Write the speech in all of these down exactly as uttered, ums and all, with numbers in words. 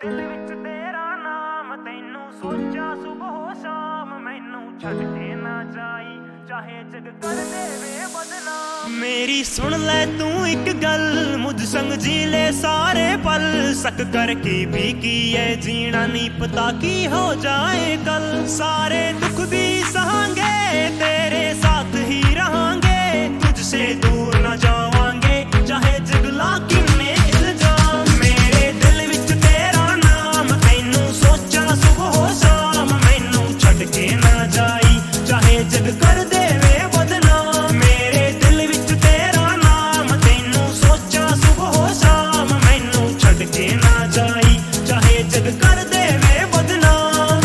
दिल विच तेरा नाम तैनू सोचा सुबह शाम मैनू छड़ के ना जाई चाहे जग कर देवे बदनाम। मेरी सुन ले तू एक गल मुझ संग जी ले सारे पल सक करके भी की है जीना नहीं पता की हो जाए कल। सारे दुख भी सहांगे तेरे साथ ही रहांगे तुझसे दूर न जावांगे चाहे जगला किन्ने इल्जाम। मेरे दिल विच तेरा नाम तैनू सोचा सुबह शाम मैनू छड़ के ना जाई चाहे जग कर देवे बदनाम। मेरे दिल विच तेरा नाम तैनू सोचा सुबह शाम मैनू छड़ के ना जाई चाहे जग कर देवे बदनाम।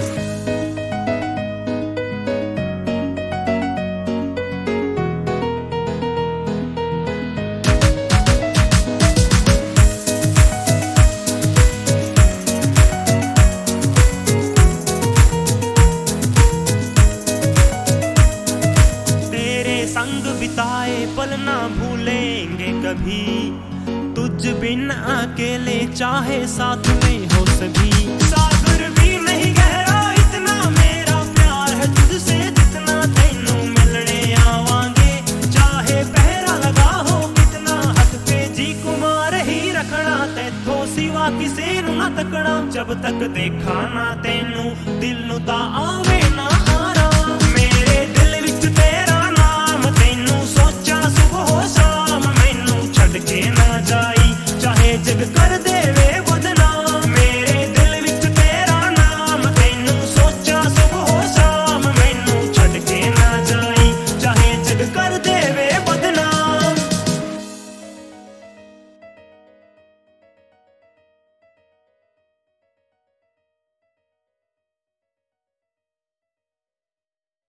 संग बिताए पल ना भूलेंगे कभी तुझ बिन अकेले चाहे साथ में हो सभी। सागर भी नहीं गहरा इतना मेरा प्यार है तुझसे जितना तैनू मिलने आवांगे चाहे पहरा लगा हो कितना हक पे जी कुमार ही रखना तैथों सिवा किसे नू ना तकना। जब तक देखा ना तैनू दिल नू ता आवे ना